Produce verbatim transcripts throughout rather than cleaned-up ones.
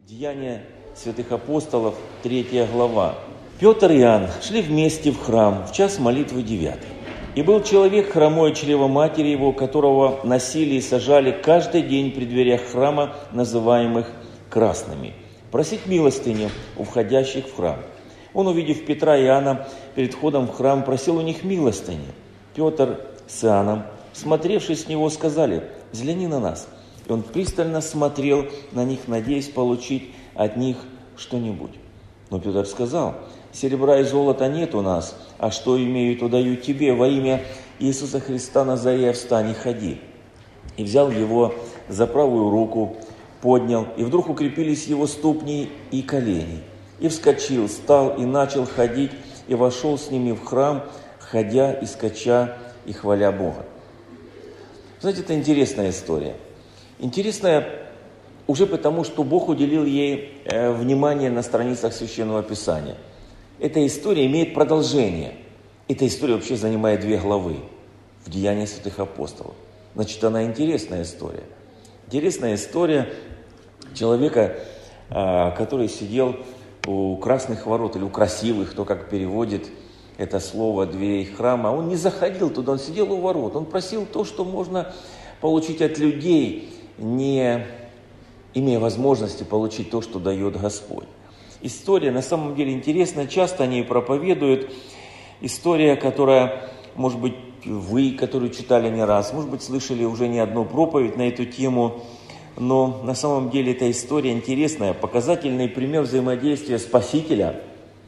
Деяния святых апостолов, третья глава. Петр и Иоанн шли вместе в храм в час молитвы девятый. И был человек хромой чрева матери его, которого носили и сажали каждый день при дверях храма, называемых красными, просить милостыни у входящих в храм. Он, увидев Петра и Иоанна перед входом в храм, просил у них милостыни. Петр с Иоанном, смотревшие с него, сказали: «Взгляни на нас». И он пристально смотрел на них, надеясь получить от них что-нибудь. Но Петр сказал: «Серебра и золота нет у нас, а что имею, то даю тебе. Во имя Иисуса Христа Назарея встань и ходи». И взял его за правую руку, поднял, и вдруг укрепились его ступни и колени. И вскочил, встал и начал ходить, и вошел с ними в храм, ходя и скача и хваля Бога. Знаете, это интересная история. Интересная уже потому, что Бог уделил ей э, внимание на страницах Священного Писания. Эта история имеет продолжение. Эта история вообще занимает две главы в Деяниях святых апостолов. Значит, она интересная история. Интересная история человека, э, который сидел у красных ворот или у красивых, кто как переводит это слово, дверей храма. Он не заходил туда, он сидел у ворот. Он просил то, что можно получить от людей, не имея возможности получить то, что дает Господь. История на самом деле интересная, часто они проповедуют. История, которая, может быть, вы, которую читали не раз, может быть, слышали уже не одну проповедь на эту тему, но на самом деле эта история интересная, показательный пример взаимодействия Спасителя,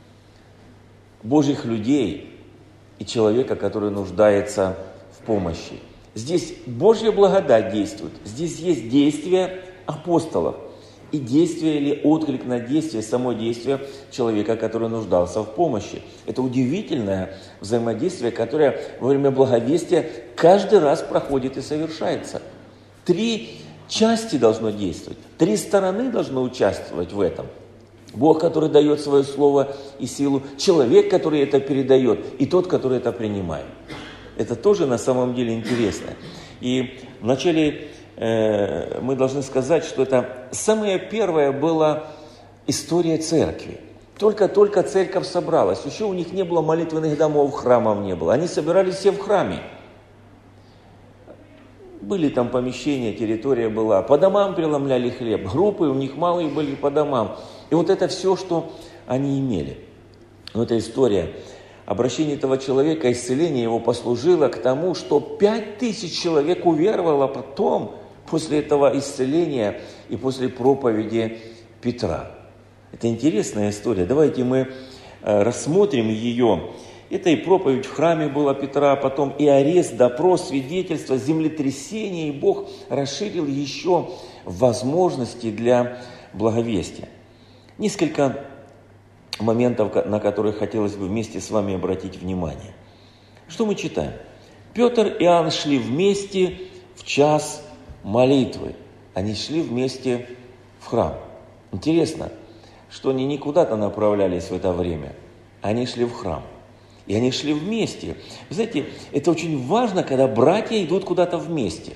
Божьих людей и человека, который нуждается в помощи. Здесь Божья благодать действует, здесь есть действие апостолов и действие или отклик на действие, само действие человека, который нуждался в помощи. Это удивительное взаимодействие, которое во время благовестия каждый раз проходит и совершается. Три части должно действовать, три стороны должны участвовать в этом. Бог, который дает свое слово и силу, человек, который это передает, и тот, который это принимает. Это тоже на самом деле интересно. И вначале э, мы должны сказать, что это самая первая была история церкви. Только-только церковь собралась. Еще у них не было молитвенных домов, храмов не было. Они собирались все в храме. Были там помещения, территория была. По домам преломляли хлеб. Группы у них малые были по домам. И вот это все, что они имели. Но эта история обращение этого человека, исцеление его послужило к тому, что пять тысяч человек уверовало потом, после этого исцеления и после проповеди Петра. Это интересная история. Давайте мы рассмотрим ее. Это и проповедь в храме была Петра, потом и арест, допрос, свидетельство, землетрясение. И Бог расширил еще возможности для благовестия. Несколько моментов, на которые хотелось бы вместе с вами обратить внимание. Что мы читаем? Петр и Иоанн шли вместе в час молитвы. Они шли вместе в храм. Интересно, что они не куда-то направлялись в это время. Они шли в храм. И они шли вместе. Вы знаете, это очень важно, когда братья идут куда-то вместе.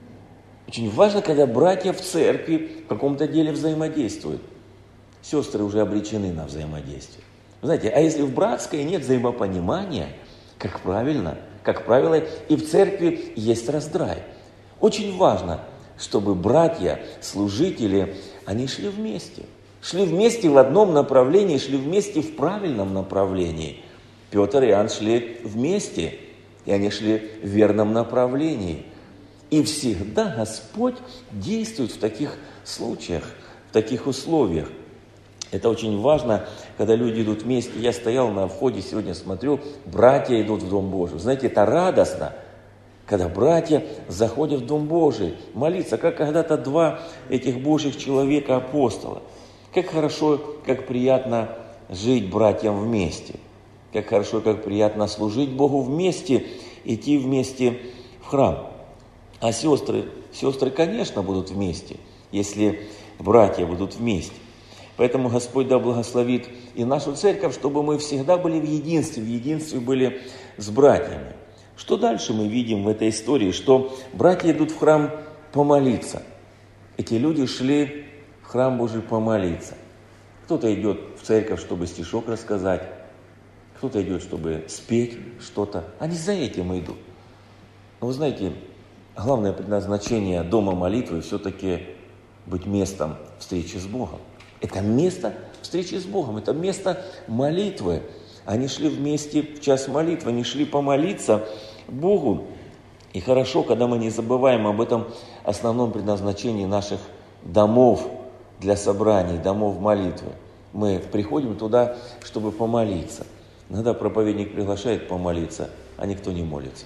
Очень важно, когда братья в церкви в каком-то деле взаимодействуют. Сестры уже обречены на взаимодействие. Вы знаете, а если в братской нет взаимопонимания, как правильно, как правило, и в церкви есть раздрай. Очень важно, чтобы братья, служители, они шли вместе. Шли вместе в одном направлении, шли вместе в правильном направлении. Петр и Иоанн шли вместе, и они шли в верном направлении. И всегда Господь действует в таких случаях, в таких условиях. Это очень важно, когда люди идут вместе. Я стоял на входе, сегодня смотрю, братья идут в Дом Божий. Знаете, это радостно, когда братья заходят в Дом Божий, молиться, как когда-то два этих Божьих человека, апостола. Как хорошо, как приятно жить братьям вместе. Как хорошо, как приятно служить Богу вместе, идти вместе в храм. А сестры, сестры, конечно, будут вместе, если братья будут вместе. Поэтому Господь да благословит и нашу церковь, чтобы мы всегда были в единстве, в единстве были с братьями. Что дальше мы видим в этой истории? Что братья идут в храм помолиться. Эти люди шли в в храм Божий помолиться. Кто-то идет в церковь, чтобы стишок рассказать, кто-то идет, чтобы спеть что-то. Они за этим идут. Но вы знаете, главное предназначение дома молитвы все-таки быть местом встречи с Богом. Это место встречи с Богом, это место молитвы. Они шли вместе в час молитвы, они шли помолиться Богу. И хорошо, когда мы не забываем об этом основном предназначении наших домов для собраний, домов молитвы. Мы приходим туда, чтобы помолиться. Иногда проповедник приглашает помолиться, а никто не молится.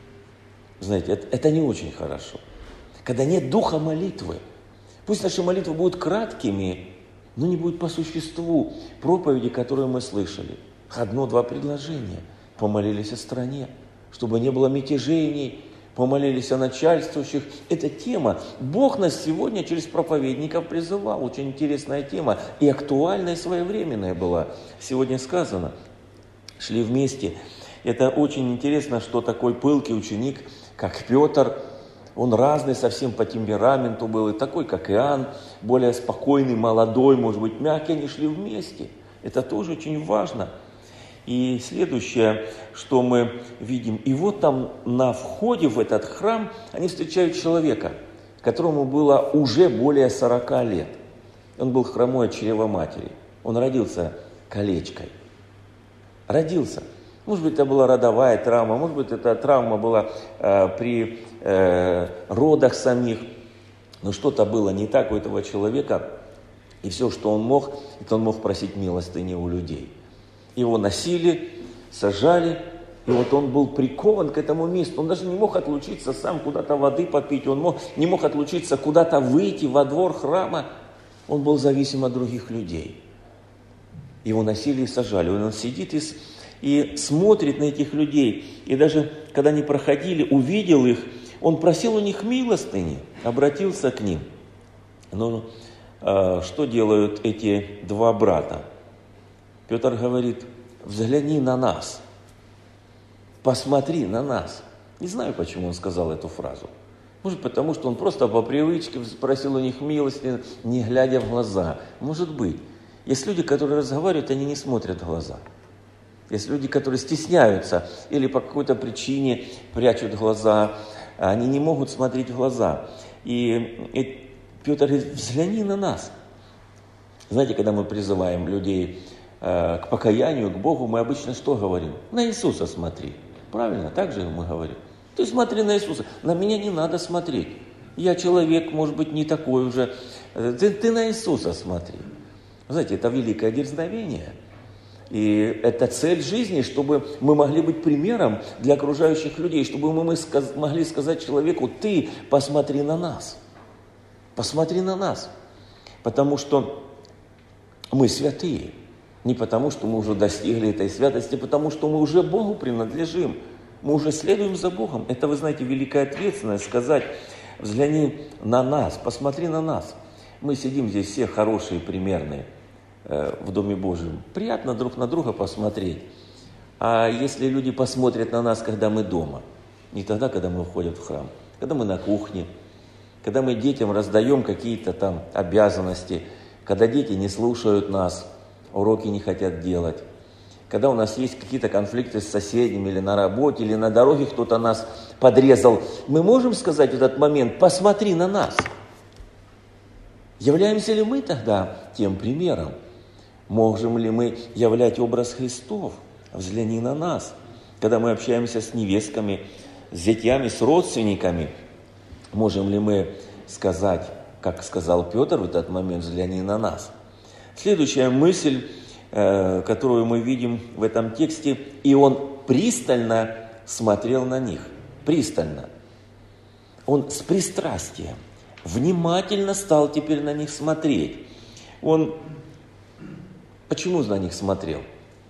Знаете, это, это не очень хорошо. Когда нет духа молитвы, пусть наши молитвы будут краткими, но не будет по существу проповеди, которые мы слышали. Одно-два предложения. Помолились о стране, чтобы не было мятежений, помолились о начальствующих. Эта тема. Бог нас сегодня через проповедников призывал. Очень интересная тема и актуальная, и своевременная была. Сегодня сказано. Шли вместе. Это очень интересно, что такой пылкий ученик, как Петр, он разный совсем по темпераменту был, и такой, как Иоанн, более спокойный, молодой, может быть, мягкий, они шли вместе. Это тоже очень важно. И следующее, что мы видим, и вот там на входе в этот храм они встречают человека, которому было уже более сорока лет. Он был хромой от чрева матери. Он родился колечкой. Родился. Может быть, это была родовая травма, может быть, эта травма была э, при э, родах самих. Но что-то было не так у этого человека. И все, что он мог, это он мог просить милостыни у людей. Его носили, сажали, и вот он был прикован к этому месту. Он даже не мог отлучиться сам, куда-то воды попить, он мог, не мог отлучиться, куда-то выйти во двор храма. Он был зависим от других людей. Его носили и сажали. Он сидит и, и смотрит на этих людей. И даже когда они проходили, увидел их, он просил у них милостыни, обратился к ним. Но э, что делают эти два брата? Петр говорит: взгляни на нас, посмотри на нас. Не знаю, почему он сказал эту фразу. Может, потому что он просто по привычке спросил у них милости, не глядя в глаза. Может быть. Есть люди, которые разговаривают, они не смотрят в глаза. Есть люди, которые стесняются или по какой-то причине прячут глаза. Они не могут смотреть в глаза. И, и Петр говорит: взгляни на нас. Знаете, когда мы призываем людей к покаянию, к Богу, мы обычно что говорим? На Иисуса смотри. Правильно? Так же мы говорим. Ты смотри на Иисуса. На меня не надо смотреть. Я человек, может быть, не такой уже. Ты, ты на Иисуса смотри. Знаете, это великое дерзновение. И это цель жизни, чтобы мы могли быть примером для окружающих людей, чтобы мы могли сказать человеку: ты посмотри на нас. Посмотри на нас. Потому что мы святые. Не потому, что мы уже достигли этой святости, а потому, что мы уже Богу принадлежим. Мы уже следуем за Богом. Это, вы знаете, великая ответственность сказать: взгляни на нас, посмотри на нас. Мы сидим здесь все хорошие, примерные э, в Доме Божьем. Приятно друг на друга посмотреть. А если люди посмотрят на нас, когда мы дома? Не тогда, когда мы входим в храм. Когда мы на кухне. Когда мы детям раздаем какие-то там обязанности. Когда дети не слушают нас. Уроки не хотят делать. Когда у нас есть какие-то конфликты с соседями, или на работе, или на дороге кто-то нас подрезал, мы можем сказать в этот момент: посмотри на нас. Являемся ли мы тогда тем примером? Можем ли мы являть образ Христов? Взгляни на нас. Когда мы общаемся с невестками, с зятьями, с родственниками, можем ли мы сказать, как сказал Петр в этот момент: взгляни на нас? Следующая мысль, которую мы видим в этом тексте: и он пристально смотрел на них. Пристально. Он с пристрастием, внимательно стал теперь на них смотреть. Он почему на них смотрел?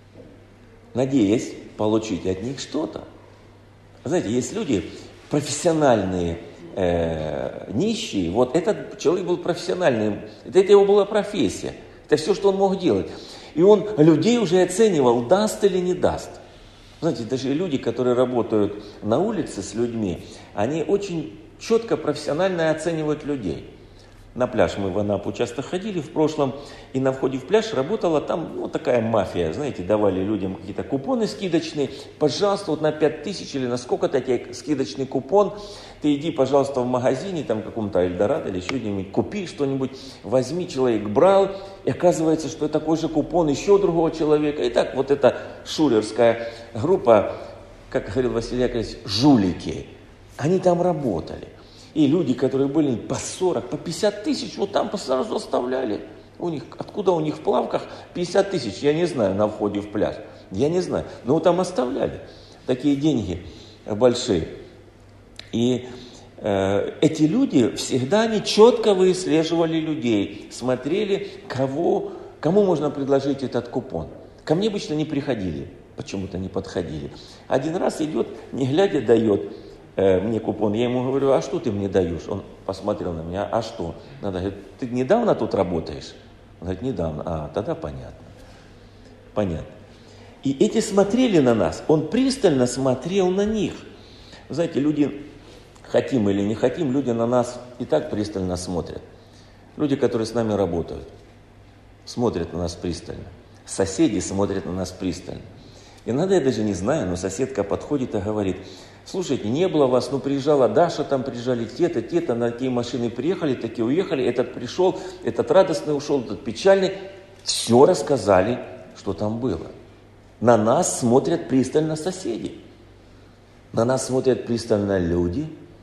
Надеясь получить от них что-то. Знаете, есть люди профессиональные, э, нищие. Вот этот человек был профессиональным, это его была профессия. Это все, что он мог делать. И он людей уже оценивал, даст или не даст. Знаете, даже люди, которые работают на улице с людьми, они очень четко, профессионально оценивают людей. На пляж мы в Анапу часто ходили в прошлом, и на входе в пляж работала там ну, такая мафия, знаете, давали людям какие-то купоны скидочные, пожалуйста, вот на пять тысяч или на сколько-то тебе скидочный купон, ты иди, пожалуйста, в магазине, там каком-то Эльдорадо или еще где-нибудь, купи что-нибудь, возьми, человек брал, и оказывается, что такой же купон еще другого человека, и так вот эта шулерская группа, как говорил Василий Яковлевич, жулики, они там работали. И люди, которые были по сорок, по пятьдесят тысяч, вот там сразу оставляли. У них, откуда у них в плавках пятьдесят тысяч, я не знаю, на входе в пляж. Я не знаю, но вот там оставляли такие деньги большие. И э, эти люди всегда они четко выслеживали людей, смотрели, кого, кому можно предложить этот купон. Ко мне обычно не приходили, почему-то не подходили. Один раз идет, не глядя, дает мне купон, я ему говорю, а что ты мне даешь? Он посмотрел на меня, а что? Надо, говорит, ты недавно тут работаешь? Он говорит, недавно. А, тогда понятно. Понятно. И эти смотрели на нас, он пристально смотрел на них. Вы знаете, люди, хотим или не хотим, люди на нас и так пристально смотрят. Люди, которые с нами работают, смотрят на нас пристально. Соседи смотрят на нас пристально. Иногда я даже не знаю, но соседка подходит и говорит, слушайте, не было вас, ну приезжала Даша, там приезжали те-то, те-то, на такие машины приехали, такие уехали, этот пришел, этот радостный ушел, этот печальный. Все рассказали, что там было. На нас смотрят пристально соседи. На нас смотрят пристально люди,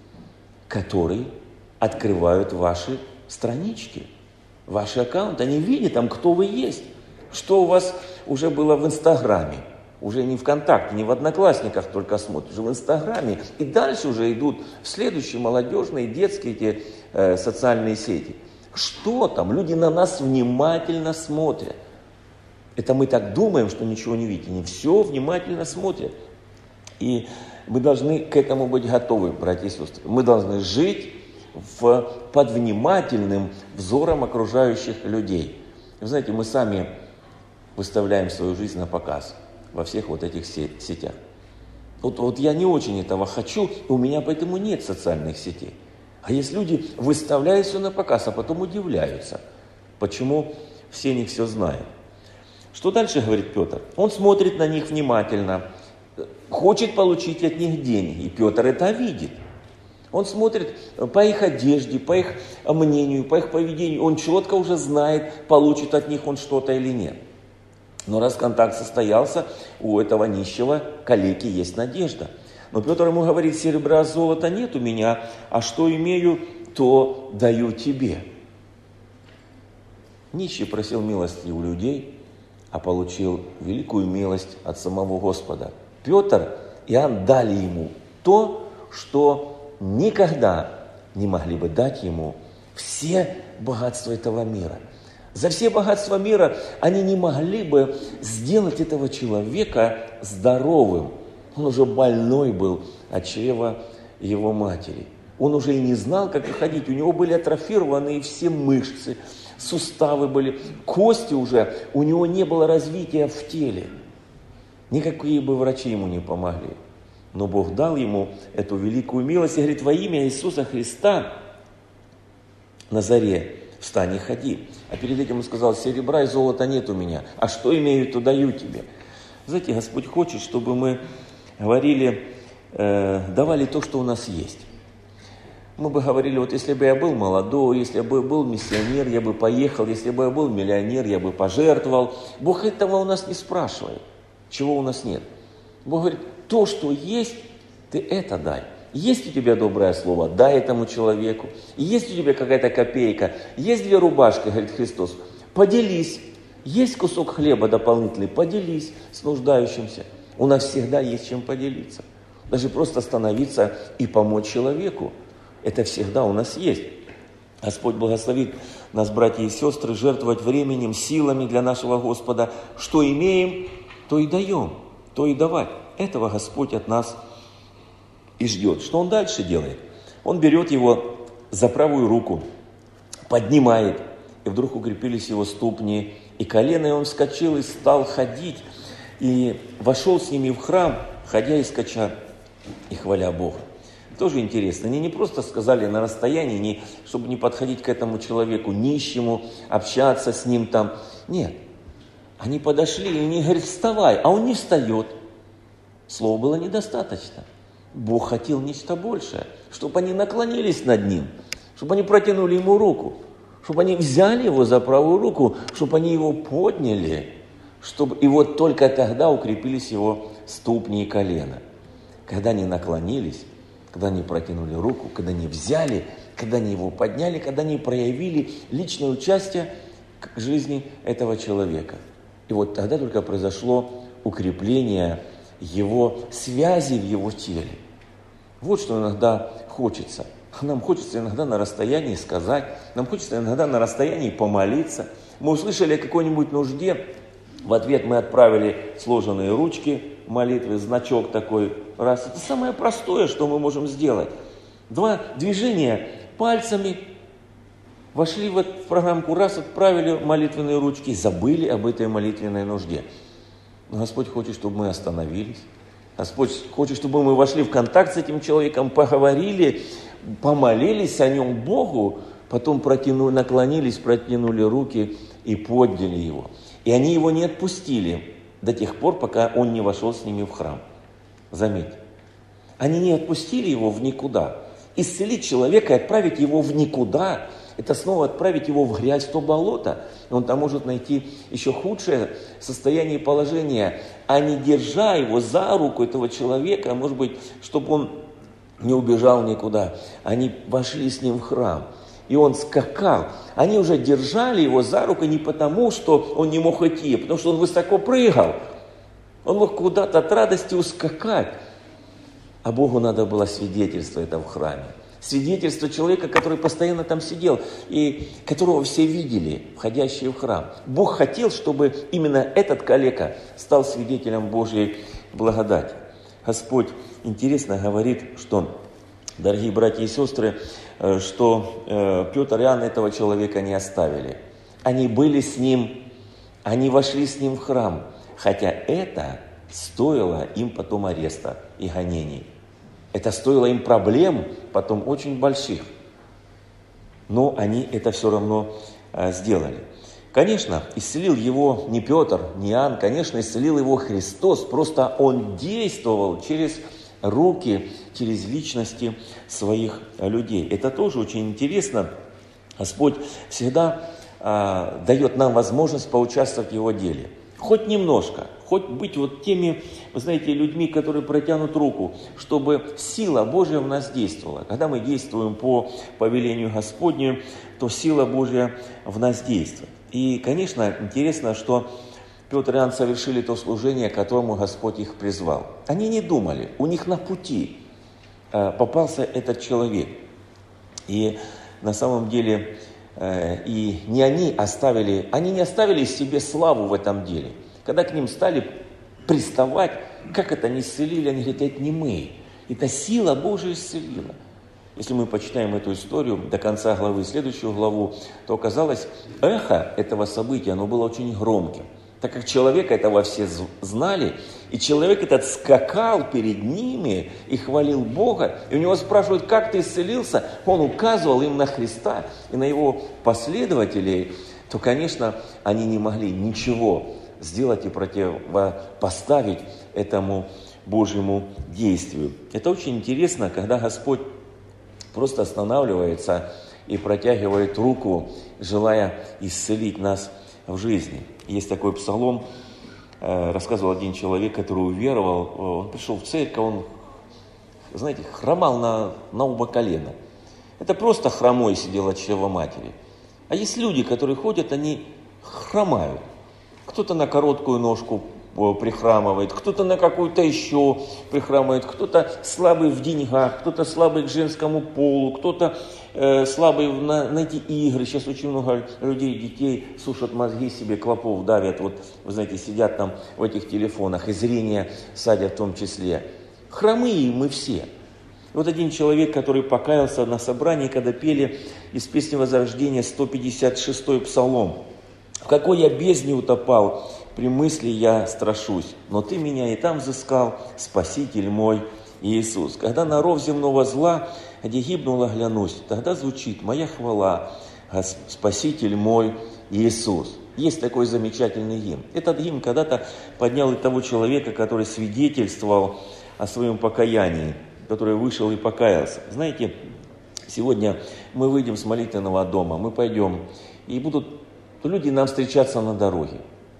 которые открывают ваши странички, ваши аккаунты. Они видят там, кто вы есть, что у вас уже было в Инстаграме. Уже не ВКонтакте, не в Одноклассниках только смотрят, уже в Инстаграме. И дальше уже идут в следующие молодежные, детские эти э, социальные сети. Что там? Люди на нас внимательно смотрят. Это мы так думаем, что ничего не видим. Они все внимательно смотрят. И мы должны к этому быть готовы, братья и сестры. Мы должны жить в, под внимательным взором окружающих людей. Вы знаете, мы сами выставляем свою жизнь на показ во всех вот этих сетях. Вот, вот я не очень этого хочу, и у меня поэтому нет социальных сетей. А есть люди, выставляют все на показ, а потом удивляются, почему все них все знают. Что дальше говорит Петр? Он смотрит на них внимательно, хочет получить от них деньги, и Петр это видит. Он смотрит по их одежде, по их мнению, по их поведению, он четко уже знает, получит от них он что-то или нет. Но раз контакт состоялся, у этого нищего калеки есть надежда. Но Петр ему говорит, серебра, золота нет у меня, а что имею, то даю тебе. Нищий просил милости у людей, а получил великую милость от самого Господа. Петр и Иоанн дали ему то, что никогда не могли бы дать ему все богатства этого мира. За все богатства мира они не могли бы сделать этого человека здоровым. Он уже больной был от чрева его матери. Он уже и не знал, как ходить. У него были атрофированы все мышцы, суставы были, кости уже. У него не было развития в теле. Никакие бы врачи ему не помогли. Но Бог дал ему эту великую милость и говорит, во имя Иисуса Христа на заре встань и ходи. А перед этим он сказал, серебра и золота нет у меня, а что имею, то даю тебе. Знаете, Господь хочет, чтобы мы говорили, э, давали то, что у нас есть. Мы бы говорили, вот если бы я был молодой, если бы я был миссионер, я бы поехал, если бы я был миллионер, я бы пожертвовал. Бог этого у нас не спрашивает, чего у нас нет. Бог говорит, то, что есть, ты это дай. Есть у тебя доброе слово, дай этому человеку. Есть у тебя какая-то копейка, есть две рубашки, говорит Христос, поделись. Есть кусок хлеба дополнительный, поделись с нуждающимся. У нас всегда есть чем поделиться. Даже просто остановиться и помочь человеку. Это всегда у нас есть. Господь благословит нас, братья и сестры, жертвовать временем, силами для нашего Господа. Что имеем, то и даем, то и давать. Этого Господь от нас и ждет. Что Он дальше делает? Он берет его за правую руку, поднимает, и вдруг укрепились его ступни и колено, и он вскочил и стал ходить, и вошел с ними в храм, ходя и скача, и хваля Бога. Тоже интересно. Они не просто сказали на расстоянии, не, чтобы не подходить к этому человеку нищему, общаться с ним там. Нет. Они подошли, и они говорят, вставай, а он не встает. Слова было недостаточно. Бог хотел нечто большее, чтобы они наклонились над ним, чтобы они протянули ему руку, чтобы они взяли его за правую руку, чтобы они его подняли, чтобы и вот только тогда укрепились его ступни и колена. Когда они наклонились, когда они протянули руку, когда они взяли, когда они его подняли, когда они проявили личное участие к жизни этого человека. И вот тогда только произошло укрепление его связи в его теле. Вот что иногда хочется. Нам хочется иногда на расстоянии сказать, нам хочется иногда на расстоянии помолиться. Мы услышали о какой-нибудь нужде, в ответ мы отправили сложенные ручки молитвы, значок такой, раз. Это самое простое, что мы можем сделать. Два движения пальцами, вошли в эту программку, раз, отправили молитвенные ручки, забыли об этой молитвенной нужде. Но Господь хочет, чтобы мы остановились. Господь хочет, чтобы мы вошли в контакт с этим человеком, поговорили, помолились о нем Богу, потом протянули, наклонились, протянули руки и подняли его. И они его не отпустили до тех пор, пока он не вошел с ними в храм. Заметьте, они не отпустили его в никуда. Исцелить человека и отправить его в никуда – это снова отправить его в грязь, в то болото. И он там может найти еще худшее состояние и положение, а не держа его за руку этого человека, может быть, чтобы он не убежал никуда. Они вошли с ним в храм, и он скакал. Они уже держали его за руку не потому, что он не мог идти, а потому что он высоко прыгал. Он мог куда-то от радости ускакать. А Богу надо было свидетельство это в храме. Свидетельство человека, который постоянно там сидел и которого все видели, входящие в храм. Бог хотел, чтобы именно этот калека стал свидетелем Божьей благодати. Господь интересно говорит, что, дорогие братья и сестры, что Петр и Иоанн этого человека не оставили. Они были с ним, они вошли с ним в храм, хотя это стоило им потом ареста и гонений. Это стоило им проблем, потом очень больших. Но они это все равно а, сделали. Конечно, исцелил его не Петр, не Иоанн, конечно, исцелил его Христос. Просто он действовал через руки, через личности своих людей. Это тоже очень интересно. Господь всегда а, дает нам возможность поучаствовать в его деле. Хоть немножко, хоть быть вот теми, вы знаете, людьми, которые протянут руку, чтобы сила Божья в нас действовала. Когда мы действуем по повелению Господню, то сила Божья в нас действует. И, конечно, интересно, что Петр и Иоанн совершили то служение, к которому Господь их призвал. Они не думали, у них на пути попался этот человек. И на самом деле... И не они оставили, они не оставили себе славу в этом деле. Когда к ним стали приставать, как это не исцелили, они говорят, это не мы. Это сила Божия исцелила. Если мы почитаем эту историю до конца главы, следующую главу, то оказалось, эхо этого события, оно было очень громким. Так как человека этого все знали, и человек этот скакал перед ними и хвалил Бога, и у него спрашивают, как ты исцелился, он указывал им на Христа и на его последователей, то, конечно, они не могли ничего сделать и противопоставить этому Божьему действию. Это очень интересно, когда Господь просто останавливается и протягивает руку, желая исцелить нас в жизни. Есть такой псалом, рассказывал один человек, который уверовал, он пришел в церковь, он, знаете, хромал на, на оба колена. Это просто хромой сидел от чрева матери. А есть люди, которые ходят, они хромают. Кто-то на короткую ножку прихрамывает, кто-то на какую-то еще прихрамывает, кто-то слабый в деньгах, кто-то слабый к женскому полу, кто-то э, слабый на, на эти игры. Сейчас очень много людей, детей сушат мозги себе, клопов давят, вот, вы знаете, сидят там в этих телефонах, и зрение садят в том числе. Хромые мы все. Вот один человек, который покаялся на собрании, когда пели из песни Возрождения сто пятьдесят шестой псалом. «В какой я бездне утопал, при мысли я страшусь, но ты меня и там взыскал, Спаситель мой Иисус. Когда на ров земного зла, где гибнул, оглянусь, тогда звучит моя хвала, Спаситель мой Иисус. Есть такой замечательный гимн. Этот гимн когда-то поднял и того человека, который свидетельствовал о своем покаянии, который вышел и покаялся. Знаете, сегодня мы выйдем с молитвенного дома, мы пойдем, и будут люди нам встречаться на дороге.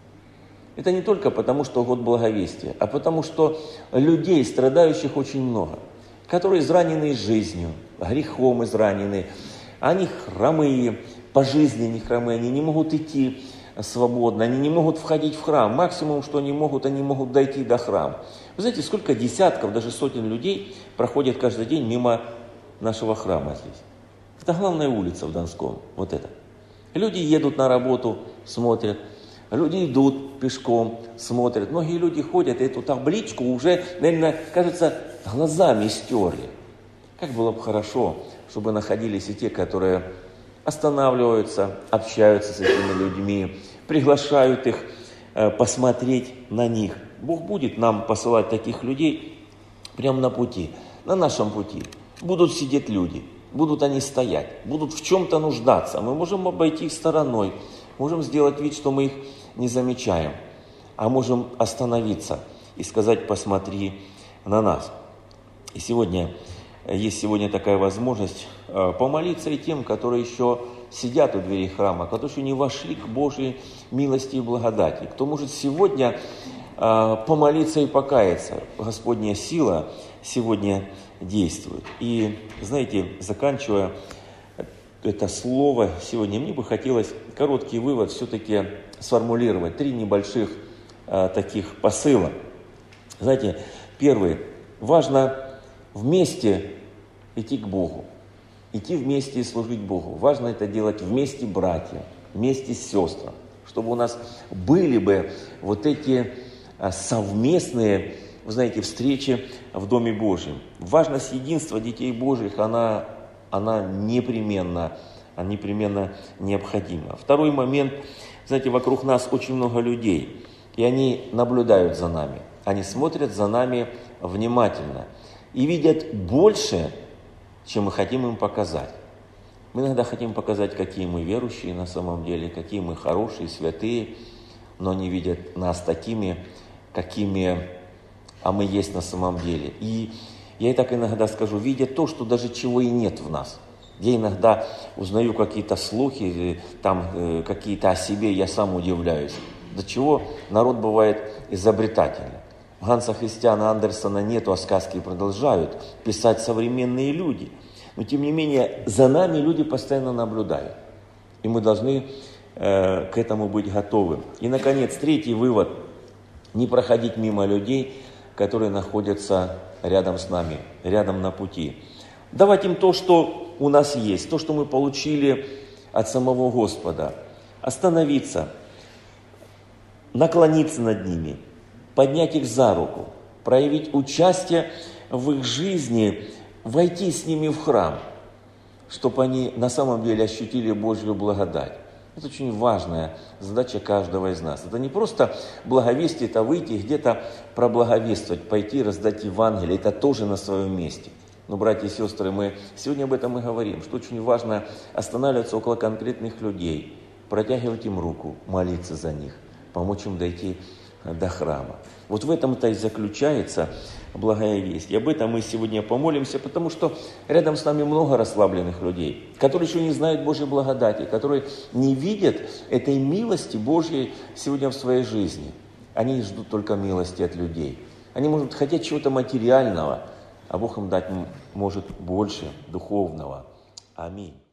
Это не только потому, что год благовестия, а потому, что людей, страдающих, очень много, которые изранены жизнью, грехом изранены, они хромые, по жизни они хромые, они не могут идти свободно, они не могут входить в храм. Максимум, что они могут, они могут дойти до храма. Вы знаете, сколько десятков, даже сотен людей проходят каждый день мимо нашего храма здесь. Это главная улица в Донском, вот это. Люди едут на работу, смотрят, люди идут пешком, смотрят. Многие люди ходят, и эту табличку уже, наверное, кажется, глазами стерли. Как было бы хорошо, чтобы находились и те, которые останавливаются, общаются с этими людьми, приглашают их э, посмотреть на них. Бог будет нам посылать таких людей прямо на пути, на нашем пути. Будут сидеть люди, будут они стоять, будут в чем-то нуждаться. Мы можем обойти их стороной, можем сделать вид, что мы их не замечаем, а можем остановиться и сказать: посмотри на нас. И сегодня есть сегодня такая возможность помолиться и тем, которые еще сидят у дверей храма, которые еще не вошли к Божьей милости и благодати. Кто может сегодня помолиться и покаяться. Господня сила сегодня действует. И, знаете, заканчивая это слово сегодня, мне бы хотелось короткий вывод все-таки сформулировать. Три небольших а, таких посыла. Знаете, первый. Важно вместе идти к Богу. Идти вместе и служить Богу. Важно это делать вместе, братья, вместе с сестрами. Чтобы у нас были бы вот эти совместные, вы знаете, встречи в Доме Божьем. Важность единства детей Божьих, она, она непременно, она непременно необходима. Второй момент, знаете, вокруг нас очень много людей, и они наблюдают за нами, они смотрят за нами внимательно и видят больше, чем мы хотим им показать. Мы иногда хотим показать, какие мы верующие на самом деле, какие мы хорошие, святые, но они видят нас такими, какими а мы есть на самом деле. И я и так иногда скажу, видя то, что даже чего и нет в нас. Я иногда узнаю какие-то слухи, там э, какие-то о себе, я сам удивляюсь. До чего народ бывает изобретательный. Ганса Христиана Андерсона нету, а сказки продолжают писать современные люди. Но тем не менее, за нами люди постоянно наблюдают. И мы должны э, к этому быть готовы. И, наконец, третий вывод. Не проходить мимо людей, которые находятся рядом с нами, рядом на пути. Давать им то, что у нас есть, то, что мы получили от самого Господа. Остановиться, наклониться над ними, поднять их за руку, проявить участие в их жизни, войти с ними в храм, чтобы они на самом деле ощутили Божью благодать. Это очень важная задача каждого из нас. Это не просто благовестие, это выйти где-то проблаговествовать, пойти раздать Евангелие. Это тоже на своем месте. Но, братья и сестры, мы сегодня об этом и говорим, что очень важно останавливаться около конкретных людей, протягивать им руку, молиться за них, помочь им дойти до храма. Вот в этом-то и заключается благая весть. И об этом мы сегодня помолимся, потому что рядом с нами много расслабленных людей, которые еще не знают Божьей благодати, которые не видят этой милости Божьей сегодня в своей жизни. Они ждут только милости от людей. Они, может, хотят чего-то материального, а Бог им дать может больше духовного. Аминь.